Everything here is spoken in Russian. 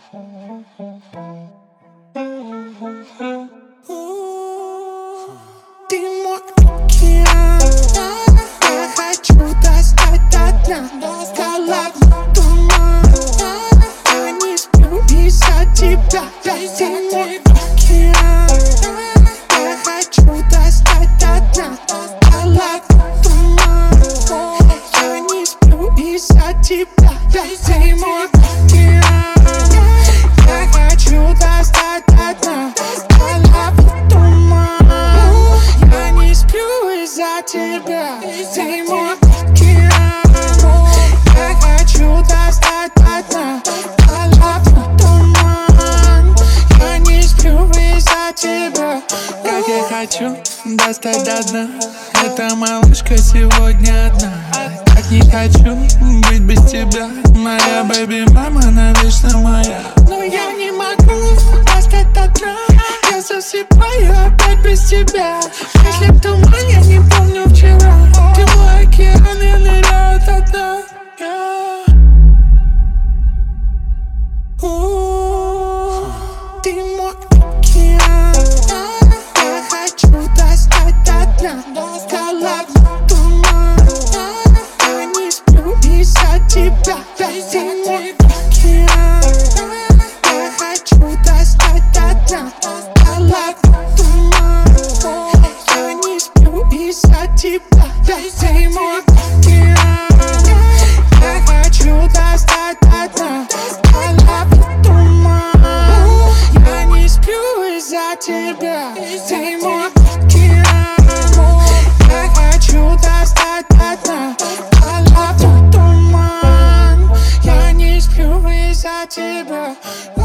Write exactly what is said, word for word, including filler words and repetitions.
Ты мой океан, я хочу достать до дна. Голодный туман, я не сплю из-за тебя. Ты мой океан, я хочу достать до дна. Голодный туман, я не сплю из-за тебя. Ты мой океан, я хочу достать до дна. Голодный туман, я не сплю из-за тебя. Ты мой океан, я хочу достать до дна. Голодный туман, я не сплю из-за тебя. Как я хочу достать до дна. Эта малышка сегодня одна. Так не хочу быть без тебя. Моя бэби-мама навечно моя. Но я не могу достать до дна. Я засыпаю опять без тебя. Если в тумане, я не помню вчера. Ты мой океан, я ныряю до дна. Ты мой океан, я хочу достать до дна. Голодный туман, я не сплю из-за тебя. Ты мой океан, я хочу достать до дна. Голодный туман, я не сплю из-за тебя. Ты мой океан, я хочу достать до дна. Голодный туман, я не сплю из-за тебя. Ты мой океан, я хочу достать до дна. Голодный туман, я не сплю из-за тебя.